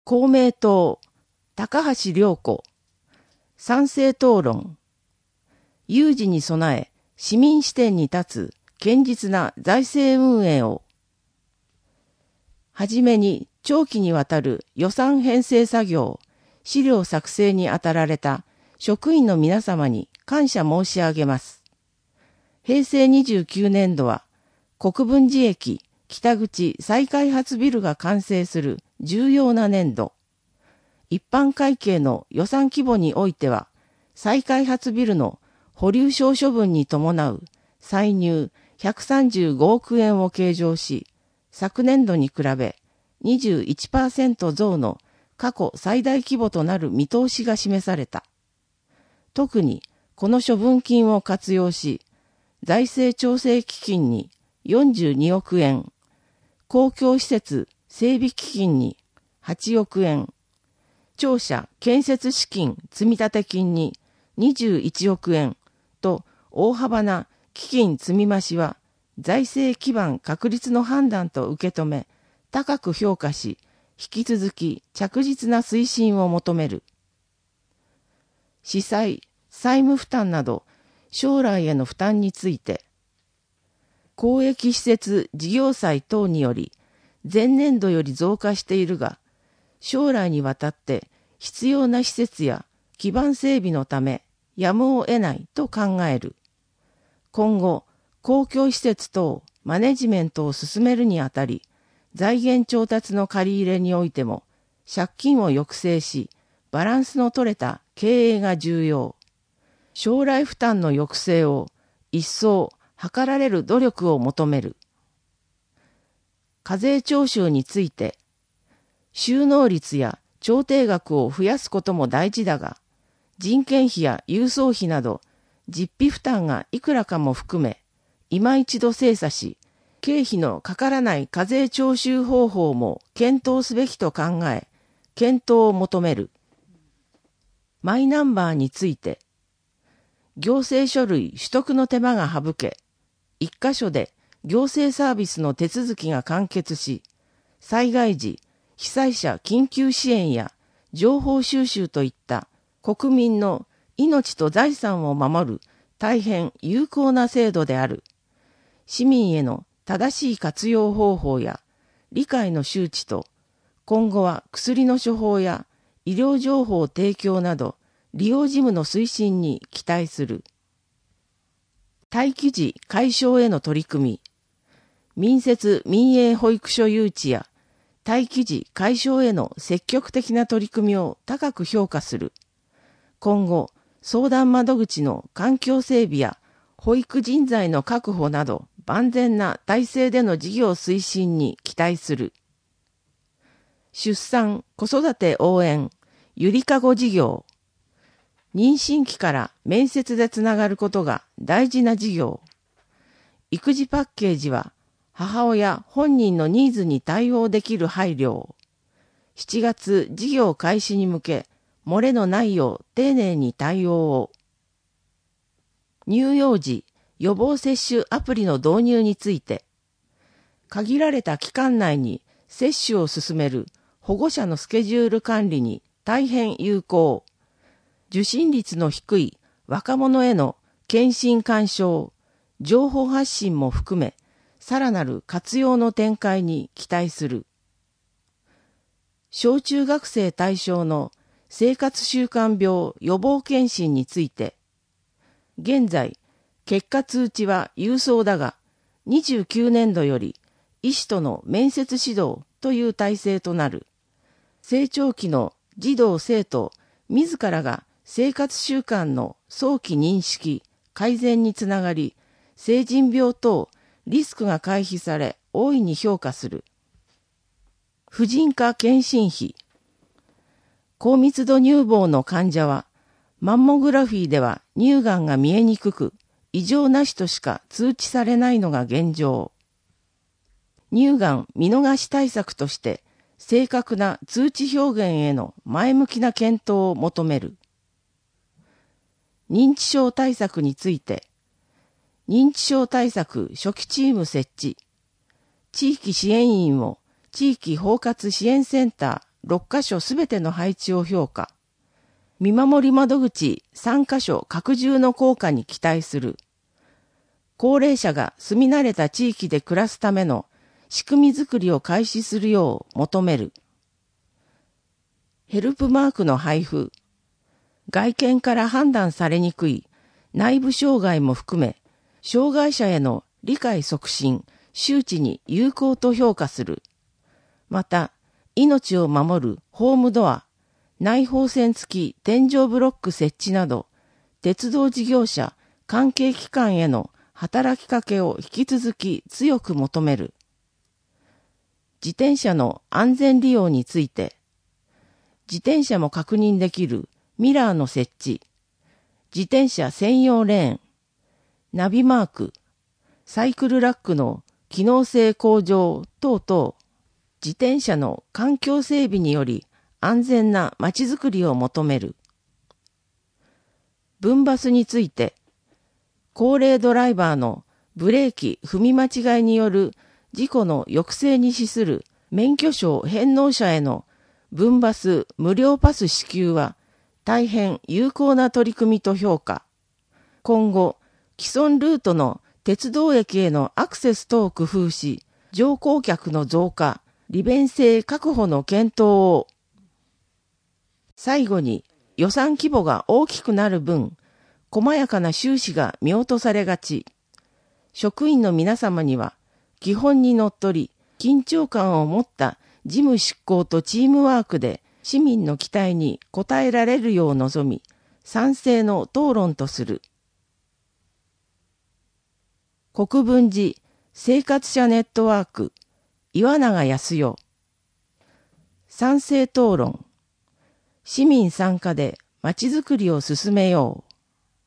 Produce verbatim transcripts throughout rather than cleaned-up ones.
公明党、高橋良子、賛成討論、有事に備え、市民視点に立つ堅実な財政運営を、はじめに長期にわたる予算編成作業、資料作成に当たられた職員の皆様に感謝申し上げます。へいせいにじゅうきゅうねんどは、国分寺駅北口再開発ビルが完成する重要な年度。一般会計の予算規模においては、再開発ビルの保留証処分に伴う歳入ひゃくさんじゅうごおくえんを計上し、昨年度に比べ にじゅういちパーセント 増の過去最大規模となる見通しが示された。特にこの処分金を活用し、財政調整基金によんじゅうにおくえん、公共施設整備基金にはちおくえん、庁舎建設資金積立金ににじゅういちおくえんと大幅な基金積み増しは財政基盤確立の判断と受け止め、高く評価し、引き続き着実な推進を求める。司債、債務負担など将来への負担について、公益施設事業債等により前年度より増加しているが、将来にわたって必要な施設や基盤整備のためやむを得ないと考える。今後、公共施設等マネジメントを進めるにあたり、財源調達の借り入れにおいても借金を抑制し、バランスの取れた経営が重要。将来負担の抑制を一層図られる努力を求める。課税徴収について、収納率や調停額を増やすことも大事だが、人件費や郵送費など実費負担がいくらかも含め、今一度精査し、経費のかからない課税徴収方法も検討すべきと考え、検討を求める。マイナンバーについて、行政書類取得の手間が省け、一箇所で行政サービスの手続きが完結し、災害時、被災者緊急支援や情報収集といった国民の命と財産を守る大変有効な制度である。市民への正しい活用方法や理解の周知と、今後は薬の処方や医療情報提供など利用事務の推進に期待する。待機児解消への取り組み、民設民営保育所誘致や待機児解消への積極的な取り組みを高く評価する。今後、相談窓口の環境整備や保育人材の確保など万全な体制での事業推進に期待する。出産・子育て応援、ゆりかご事業。妊娠期から面接でつながることが大事な事業。育児パッケージは母親本人のニーズに対応できる配慮を。しちがつ事業開始に向け、漏れのないよう丁寧に対応を。乳幼児予防接種アプリの導入について、限られた期間内に接種を進める保護者のスケジュール管理に大変有効。受診率の低い若者への検診勧奨、情報発信も含め、さらなる活用の展開に期待する。小中学生対象の生活習慣病予防検診について、現在、結果通知は郵送だが、にじゅうきゅうねんどより医師との面接指導という体制となる。成長期の児童生徒自らが生活習慣の早期認識、改善につながり、成人病等リスクが回避され大いに評価する。婦人科検診費。高密度乳房の患者は、マンモグラフィーでは乳がんが見えにくく、異常なしとしか通知されないのが現状。乳がん見逃し対策として、正確な通知表現への前向きな検討を求める。認知症対策について、認知症対策初期チーム設置、地域支援員を地域包括支援センタろっかしょすべての配置を評価。見守り窓口さんかしょ拡充の効果に期待する。高齢者が住み慣れた地域で暮らすための仕組みづくりを開始するよう求める。ヘルプマークの配布。外見から判断されにくい内部障害も含め、障害者への理解促進、周知に有効と評価する。また、命を守るホームドア、内包線付き天井ブロック設置など、鉄道事業者、関係機関への働きかけを引き続き強く求める。自転車の安全利用について、自転車も確認できるミラーの設置、自転車専用レーン、ナビマーク、サイクルラックの機能性向上等々、自転車の環境整備により安全なまちづくりを求める。分バスについて、高齢ドライバーのブレーキ踏み間違いによる事故の抑制に資する免許証返納者への分バス無料パス支給は大変有効な取り組みと評価。今後、既存ルートの鉄道駅へのアクセス等を工夫し、乗降客の増加、利便性確保の検討を。最後に、予算規模が大きくなる分、細やかな収支が見落とされがち。職員の皆様には、基本にのっとり、緊張感を持った事務執行とチームワークで市民の期待に応えられるよう望み、賛成の討論とする。国分寺生活者ネットワーク岩永康代賛成討論市民参加でまちづくりを進めよう。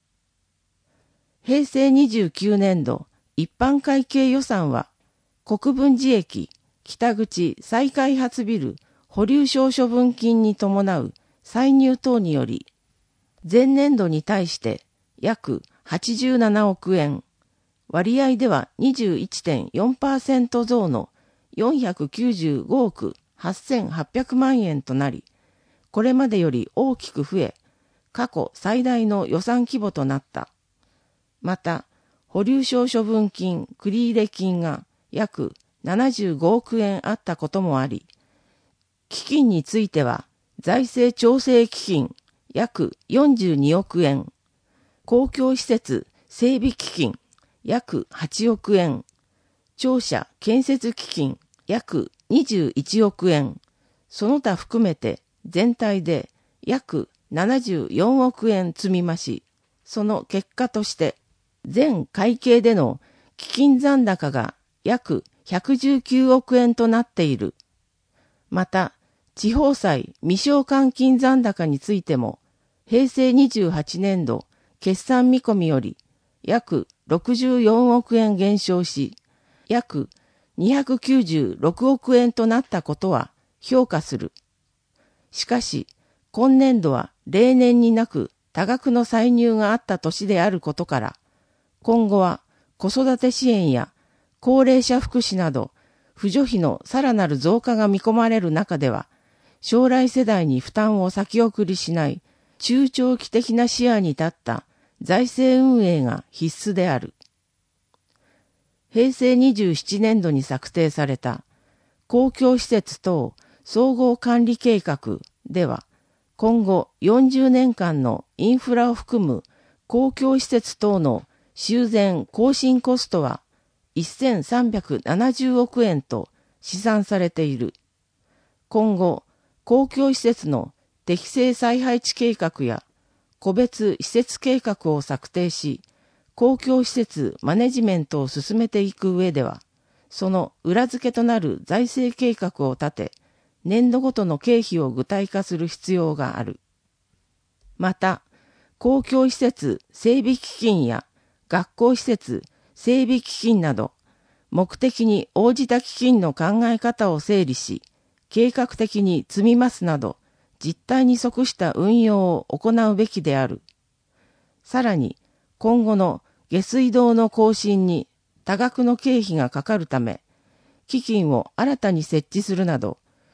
へいせいにじゅうきゅうねんど一般会計予算は国分寺駅北口再開発ビル保留証処分金に伴う歳入等により前年度に対して約はちじゅうななおくえん、割合では にじゅういってんよんパーセント 増のよんひゃくきゅうじゅうごおくはっせんはっぴゃくまんえんとなり、これまでより大きく増え、過去最大の予算規模となった。また、保留証処分金繰入金が約ななじゅうごおくえんあったこともあり、基金については財政調整基金約よんじゅうにおくえん、公共施設整備基金約はちおくえん、庁舎建設基金約にじゅういちおくえん、その他含めて全体で約ななじゅうよんおくえん積み増し、その結果として全会計での基金残高が約ひゃくじゅうきゅうおくえんとなっている。また、地方債未償還金残高についても、へいせいにじゅうはちねんど決算見込みより約ろくじゅうよんおくえん減少し、約にひゃくきゅうじゅうろくおくえんとなったことは評価する。しかし、今年度は例年になく多額の歳入があった年であることから、今後は子育て支援や高齢者福祉など、扶助費のさらなる増加が見込まれる中では、将来世代に負担を先送りしない中長期的な視野に立った財政運営が必須である。へいせいにじゅうななねんどに策定された公共施設等総合管理計画では、今後よんじゅうねんかんのインフラを含む公共施設等の修繕更新コストはせんさんびゃくななじゅうおくえんと試算されている。今後、公共施設の適正再配置計画や個別施設計画を策定し、公共施設マネジメントを進めていく上では、その裏付けとなる財政計画を立て、年度ごとの経費を具体化する必要がある。また、公共施設整備基金や学校施設整備基金など、目的に応じた基金の考え方を整理し、計画的に積み増すなど、実態に即した運用を行うべきである。さらに、今後の下水道の更新に多額の経費がかかるため、基金を新たに設置するなど、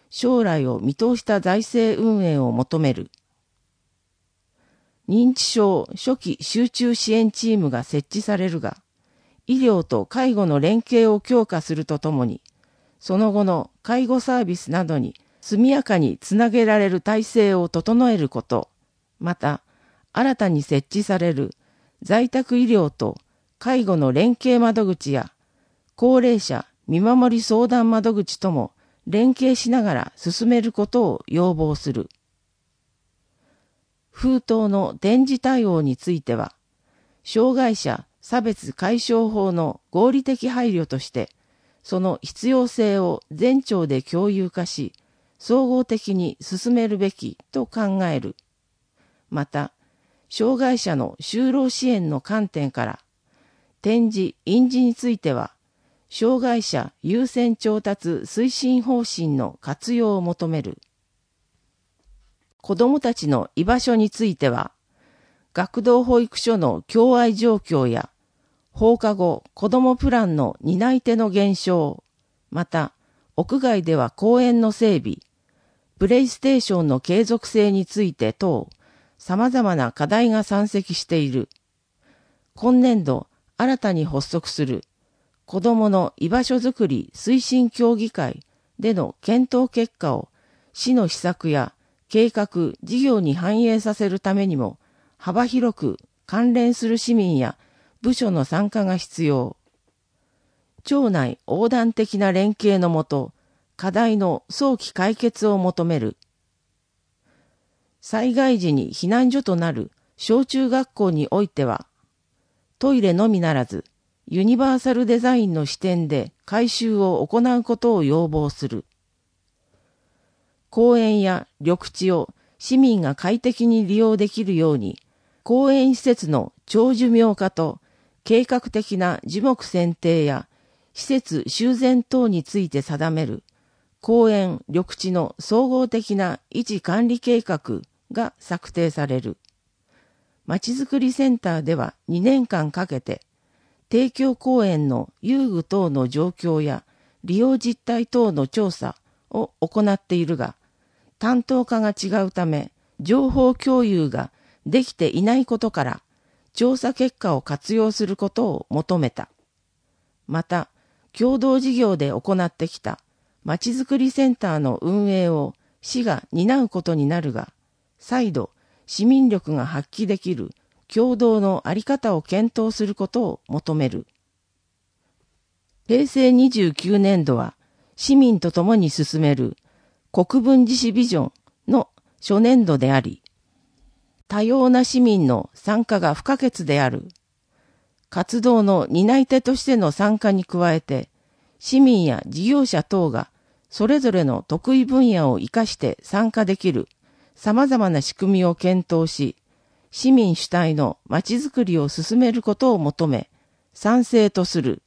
将来を見通した財政運営を求める。認知症初期集中支援チームが設置されるが、医療と介護の連携を強化するとともに、その後の介護サービスなどに速やかにつなげられる体制を整えること、また、新たに設置される在宅医療と介護の連携窓口や、高齢者見守り相談窓口とも連携しながら進めることを要望する。封筒の電磁対応については、障害者差別解消法の合理的配慮として、その必要性を全庁で共有化し、総合的に進めるべきと考える。また、障害者の就労支援の観点から、展示・印字については、障害者優先調達推進方針の活用を求める。子どもたちの居場所については、学童保育所の共愛状況や、放課後子どもプランの担い手の減少、また、屋外では公園の整備、プレイステーションの継続性について等、様々な課題が山積している。今年度、新たに発足する、子どもの居場所づくり推進協議会での検討結果を、市の施策や計画、事業に反映させるためにも、幅広く関連する市民や部署の参加が必要。庁内横断的な連携のもと、課題の早期解決を求める。災害時に避難所となる小中学校においては、トイレのみならず、ユニバーサルデザインの視点で改修を行うことを要望する。公園や緑地を市民が快適に利用できるように、公園施設の長寿命化と計画的な樹木選定や施設修繕等について定める公園緑地の総合的な維持管理計画が策定される。まちづくりセンターではにねんかんかけて、提供公園の遊具等の状況や利用実態等の調査を行っているが、担当課が違うため、情報共有ができていないことから、調査結果を活用することを求めた。また、共同事業で行ってきたまちづくりセンターの運営を市が担うことになるが、再度市民力が発揮できる共同の在り方を検討することを求める。へいせいにじゅうきゅうねんどは市民と共に進める国分寺市ビジョンの初年度であり、多様な市民の参加が不可欠である。活動の担い手としての参加に加えて、市民や事業者等がそれぞれの得意分野を生かして参加できる様々な仕組みを検討し、市民主体のまちづくりを進めることを求め、賛成とする。